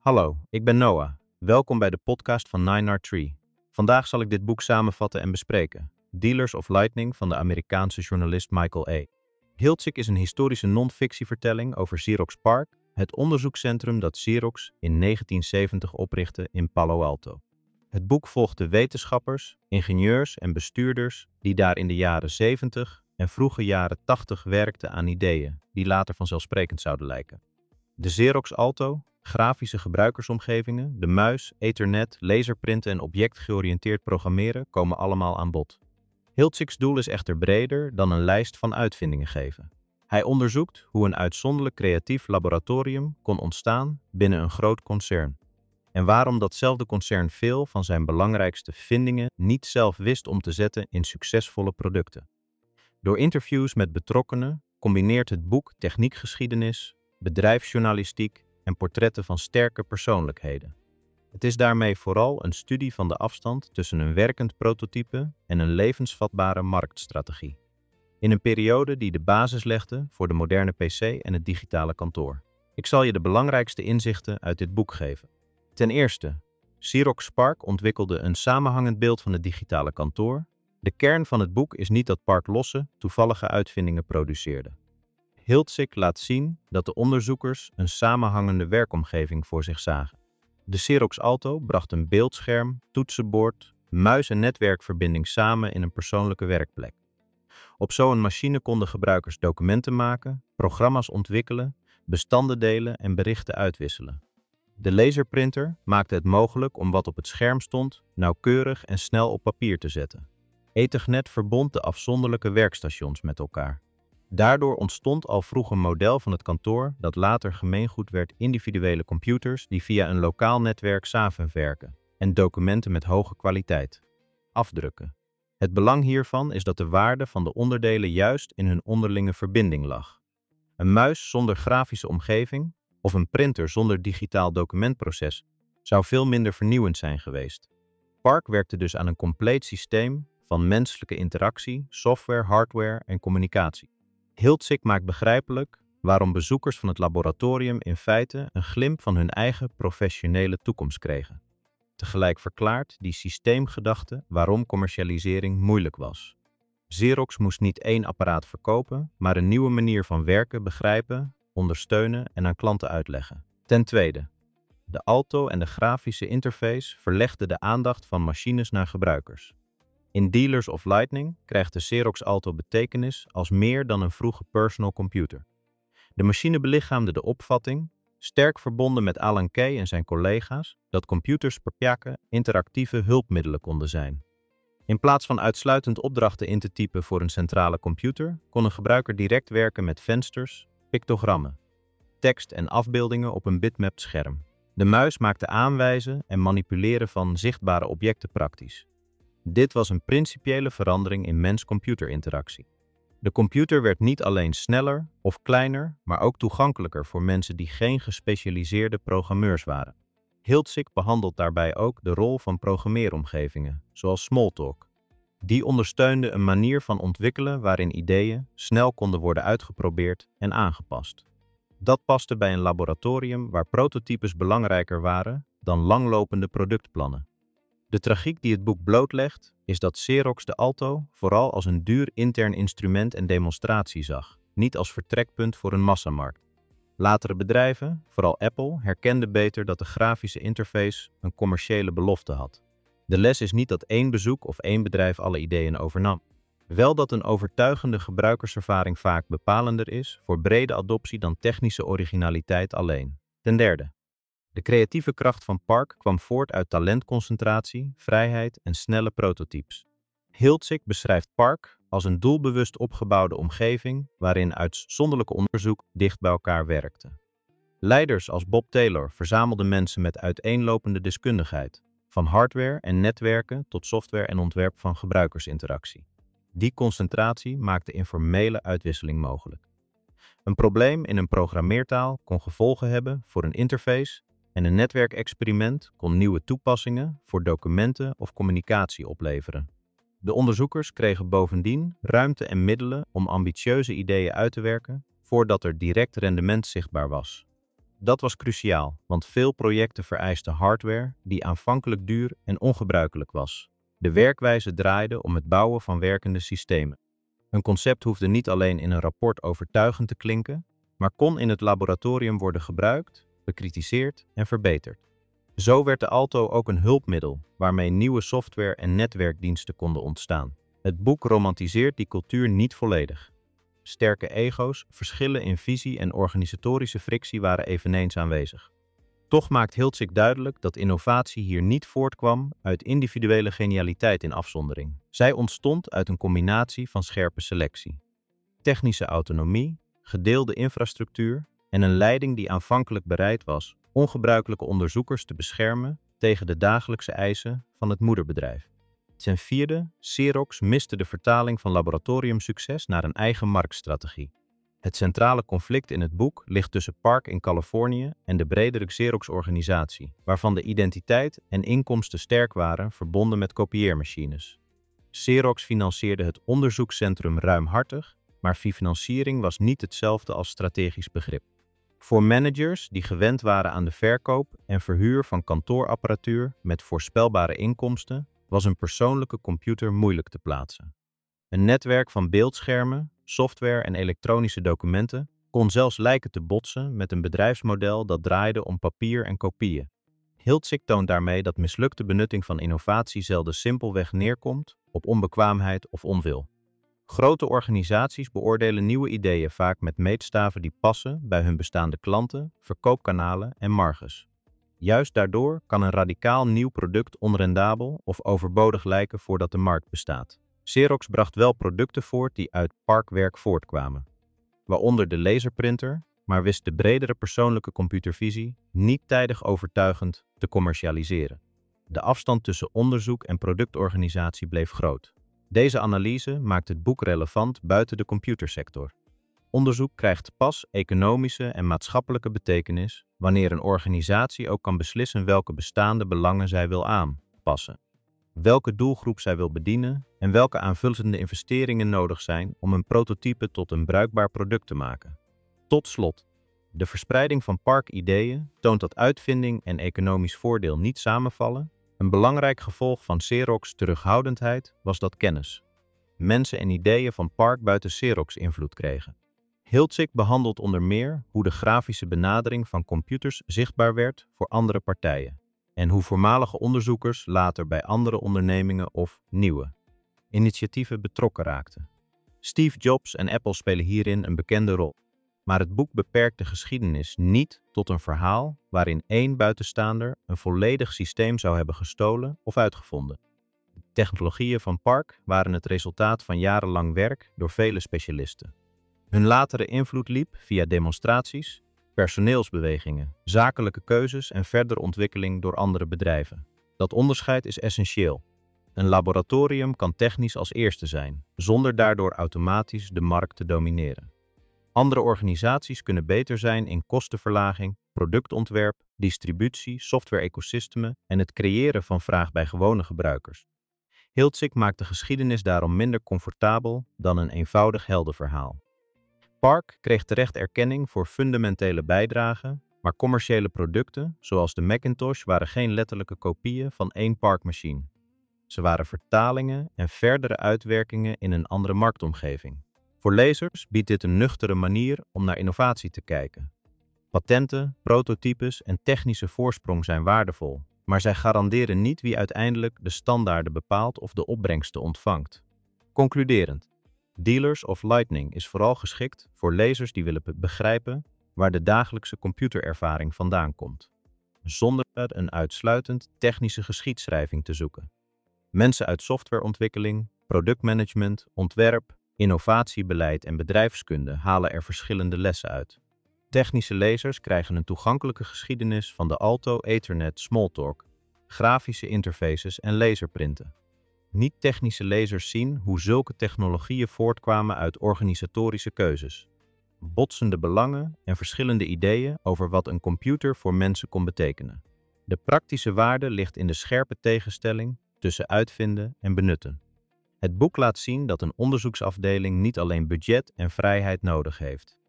Hallo, ik ben Noah. Welkom bij de podcast van 9R3. Vandaag zal ik dit boek samenvatten en bespreken. Dealers of Lightning van de Amerikaanse journalist Michael A. Hiltzik is een historische non-fictievertelling over Xerox PARC, het onderzoekscentrum dat Xerox in 1970 oprichtte in Palo Alto. Het boek volgt de wetenschappers, ingenieurs en bestuurders die daar in de jaren 70 en vroege jaren 80 werkten aan ideeën die later vanzelfsprekend zouden lijken. De Xerox Alto, grafische gebruikersomgevingen, de muis, ethernet, laserprinten en objectgeoriënteerd programmeren komen allemaal aan bod. Hiltziks doel is echter breder dan een lijst van uitvindingen geven. Hij onderzoekt hoe een uitzonderlijk creatief laboratorium kon ontstaan binnen een groot concern. En waarom datzelfde concern veel van zijn belangrijkste vindingen niet zelf wist om te zetten in succesvolle producten. Door interviews met betrokkenen combineert het boek techniekgeschiedenis, bedrijfsjournalistiek en portretten van sterke persoonlijkheden. Het is daarmee vooral een studie van de afstand tussen een werkend prototype en een levensvatbare marktstrategie. In een periode die de basis legde voor de moderne PC en het digitale kantoor. Ik zal je de belangrijkste inzichten uit dit boek geven. Ten eerste, Xerox PARC ontwikkelde een samenhangend beeld van het digitale kantoor. De kern van het boek is niet dat PARC losse, toevallige uitvindingen produceerde. Hiltzik laat zien dat de onderzoekers een samenhangende werkomgeving voor zich zagen. De Xerox Alto bracht een beeldscherm, toetsenbord, muis en netwerkverbinding samen in een persoonlijke werkplek. Op zo'n machine konden gebruikers documenten maken, programma's ontwikkelen, bestanden delen en berichten uitwisselen. De laserprinter maakte het mogelijk om wat op het scherm stond nauwkeurig en snel op papier te zetten. Ethernet verbond de afzonderlijke werkstations met elkaar. Daardoor ontstond al vroeg een model van het kantoor dat later gemeengoed werd individuele computers die via een lokaal netwerk samenwerken en documenten met hoge kwaliteit afdrukken. Het belang hiervan is dat de waarde van de onderdelen juist in hun onderlinge verbinding lag. Een muis zonder grafische omgeving of een printer zonder digitaal documentproces zou veel minder vernieuwend zijn geweest. PARC werkte dus aan een compleet systeem van menselijke interactie, software, hardware en communicatie. Hiltzik maakt begrijpelijk waarom bezoekers van het laboratorium in feite een glimp van hun eigen professionele toekomst kregen. Tegelijk verklaart die systeemgedachte waarom commercialisering moeilijk was. Xerox moest niet één apparaat verkopen, maar een nieuwe manier van werken begrijpen, ondersteunen en aan klanten uitleggen. Ten tweede, de Alto en de grafische interface verlegden de aandacht van machines naar gebruikers. In Dealers of Lightning krijgt de Xerox Alto betekenis als meer dan een vroege personal computer. De machine belichaamde de opvatting, sterk verbonden met Alan Kay en zijn collega's, dat computers per jakke interactieve hulpmiddelen konden zijn. In plaats van uitsluitend opdrachten in te typen voor een centrale computer, kon een gebruiker direct werken met vensters, pictogrammen, tekst en afbeeldingen op een bitmapped scherm. De muis maakte aanwijzen en manipuleren van zichtbare objecten praktisch. Dit was een principiële verandering in mens-computerinteractie. De computer werd niet alleen sneller of kleiner, maar ook toegankelijker voor mensen die geen gespecialiseerde programmeurs waren. Hiltzik behandelt daarbij ook de rol van programmeeromgevingen, zoals Smalltalk. Die ondersteunde een manier van ontwikkelen waarin ideeën snel konden worden uitgeprobeerd en aangepast. Dat paste bij een laboratorium waar prototypes belangrijker waren dan langlopende productplannen. De tragiek die het boek blootlegt, is dat Xerox de Alto vooral als een duur intern instrument en demonstratie zag, niet als vertrekpunt voor een massamarkt. Latere bedrijven, vooral Apple, herkenden beter dat de grafische interface een commerciële belofte had. De les is niet dat één bezoek of één bedrijf alle ideeën overnam. Wel dat een overtuigende gebruikerservaring vaak bepalender is voor brede adoptie dan technische originaliteit alleen. Ten derde, de creatieve kracht van PARC kwam voort uit talentconcentratie, vrijheid en snelle prototypes. Hiltzik beschrijft PARC als een doelbewust opgebouwde omgeving waarin uitzonderlijk onderzoek dicht bij elkaar werkte. Leiders als Bob Taylor verzamelden mensen met uiteenlopende deskundigheid, van hardware en netwerken tot software en ontwerp van gebruikersinteractie. Die concentratie maakte informele uitwisseling mogelijk. Een probleem in een programmeertaal kon gevolgen hebben voor een interface en een netwerkexperiment kon nieuwe toepassingen voor documenten of communicatie opleveren. De onderzoekers kregen bovendien ruimte en middelen om ambitieuze ideeën uit te werken voordat er direct rendement zichtbaar was. Dat was cruciaal, want veel projecten vereisten hardware die aanvankelijk duur en ongebruikelijk was. De werkwijze draaide om het bouwen van werkende systemen. Een concept hoefde niet alleen in een rapport overtuigend te klinken, maar kon in het laboratorium worden gebruikt, bekritiseerd en verbeterd. Zo werd de Alto ook een hulpmiddel waarmee nieuwe software en netwerkdiensten konden ontstaan. Het boek romantiseert die cultuur niet volledig. Sterke ego's, verschillen in visie en organisatorische frictie waren eveneens aanwezig. Toch maakt Hiltzik duidelijk dat innovatie hier niet voortkwam uit individuele genialiteit in afzondering. Zij ontstond uit een combinatie van scherpe selectie, technische autonomie, gedeelde infrastructuur en een leiding die aanvankelijk bereid was ongebruikelijke onderzoekers te beschermen tegen de dagelijkse eisen van het moederbedrijf. Ten vierde, Xerox miste de vertaling van laboratoriumsucces naar een eigen marktstrategie. Het centrale conflict in het boek ligt tussen PARC in Californië en de bredere Xerox-organisatie, waarvan de identiteit en inkomsten sterk waren verbonden met kopieermachines. Xerox financierde het onderzoekscentrum ruimhartig, maar financiering was niet hetzelfde als strategisch begrip. Voor managers die gewend waren aan de verkoop en verhuur van kantoorapparatuur met voorspelbare inkomsten, was een persoonlijke computer moeilijk te plaatsen. Een netwerk van beeldschermen, software en elektronische documenten kon zelfs lijken te botsen met een bedrijfsmodel dat draaide om papier en kopieën. Hiltzik toont daarmee dat mislukte benutting van innovatie zelden simpelweg neerkomt op onbekwaamheid of onwil. Grote organisaties beoordelen nieuwe ideeën vaak met meetstaven die passen bij hun bestaande klanten, verkoopkanalen en marges. Juist daardoor kan een radicaal nieuw product onrendabel of overbodig lijken voordat de markt bestaat. Xerox bracht wel producten voort die uit PARC-werk voortkwamen, waaronder de laserprinter, maar wist de bredere persoonlijke computervisie niet tijdig overtuigend te commercialiseren. De afstand tussen onderzoek en productorganisatie bleef groot. Deze analyse maakt het boek relevant buiten de computersector. Onderzoek krijgt pas economische en maatschappelijke betekenis wanneer een organisatie ook kan beslissen welke bestaande belangen zij wil aanpassen, welke doelgroep zij wil bedienen en welke aanvullende investeringen nodig zijn om een prototype tot een bruikbaar product te maken. Tot slot, de verspreiding van PARC-ideeën toont dat uitvinding en economisch voordeel niet samenvallen. Een belangrijk gevolg van Xerox' terughoudendheid was dat kennis, mensen en ideeën van PARC buiten Xerox invloed kregen. Hiltzik behandelt onder meer hoe de grafische benadering van computers zichtbaar werd voor andere partijen en hoe voormalige onderzoekers later bij andere ondernemingen of nieuwe initiatieven betrokken raakten. Steve Jobs en Apple spelen hierin een bekende rol. Maar het boek beperkt de geschiedenis niet tot een verhaal waarin één buitenstaander een volledig systeem zou hebben gestolen of uitgevonden. De technologieën van PARC waren het resultaat van jarenlang werk door vele specialisten. Hun latere invloed liep via demonstraties, personeelsbewegingen, zakelijke keuzes en verdere ontwikkeling door andere bedrijven. Dat onderscheid is essentieel. Een laboratorium kan technisch als eerste zijn, zonder daardoor automatisch de markt te domineren. Andere organisaties kunnen beter zijn in kostenverlaging, productontwerp, distributie, software-ecosystemen en het creëren van vraag bij gewone gebruikers. Hiltzik maakt de geschiedenis daarom minder comfortabel dan een eenvoudig heldenverhaal. PARC kreeg terecht erkenning voor fundamentele bijdragen, maar commerciële producten, zoals de Macintosh, waren geen letterlijke kopieën van één PARC-machine. Ze waren vertalingen en verdere uitwerkingen in een andere marktomgeving. Voor lezers biedt dit een nuchtere manier om naar innovatie te kijken. Patenten, prototypes en technische voorsprong zijn waardevol, maar zij garanderen niet wie uiteindelijk de standaarden bepaalt of de opbrengsten ontvangt. Concluderend, Dealers of Lightning is vooral geschikt voor lezers die willen begrijpen waar de dagelijkse computerervaring vandaan komt, zonder een uitsluitend technische geschiedschrijving te zoeken. Mensen uit softwareontwikkeling, productmanagement, ontwerp, innovatiebeleid en bedrijfskunde halen er verschillende lessen uit. Technische lezers krijgen een toegankelijke geschiedenis van de Alto, Ethernet, Smalltalk, grafische interfaces en laserprinten. Niet-technische lezers zien hoe zulke technologieën voortkwamen uit organisatorische keuzes, botsende belangen en verschillende ideeën over wat een computer voor mensen kon betekenen. De praktische waarde ligt in de scherpe tegenstelling tussen uitvinden en benutten. Het boek laat zien dat een onderzoeksafdeling niet alleen budget en vrijheid nodig heeft,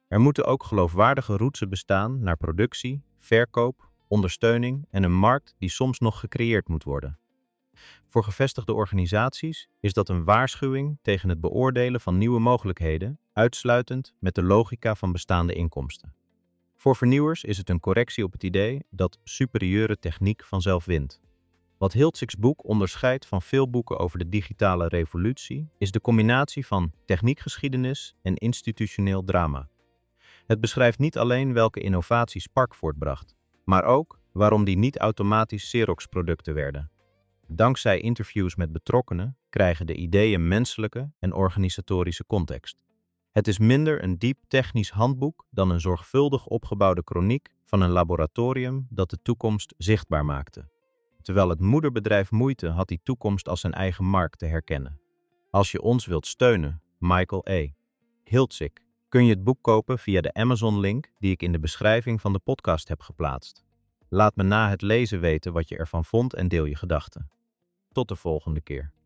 Er moeten ook geloofwaardige routes bestaan naar productie, verkoop, ondersteuning en een markt die soms nog gecreëerd moet worden. Voor gevestigde organisaties is dat een waarschuwing tegen het beoordelen van nieuwe mogelijkheden, uitsluitend met de logica van bestaande inkomsten. Voor vernieuwers is het een correctie op het idee dat superieure techniek vanzelf wint. Wat Hiltziks boek onderscheidt van veel boeken over de digitale revolutie, is de combinatie van techniekgeschiedenis en institutioneel drama. Het beschrijft niet alleen welke innovaties Spark voortbracht, maar ook waarom die niet automatisch Xerox-producten werden. Dankzij interviews met betrokkenen krijgen de ideeën menselijke en organisatorische context. Het is minder een diep technisch handboek dan een zorgvuldig opgebouwde kroniek van een laboratorium dat de toekomst zichtbaar maakte. Terwijl het moederbedrijf moeite had die toekomst als zijn eigen markt te herkennen. Als je ons wilt steunen, Michael A. Hiltzik, kun je het boek kopen via de Amazon-link die ik in de beschrijving van de podcast heb geplaatst. Laat me na het lezen weten wat je ervan vond en deel je gedachten. Tot de volgende keer.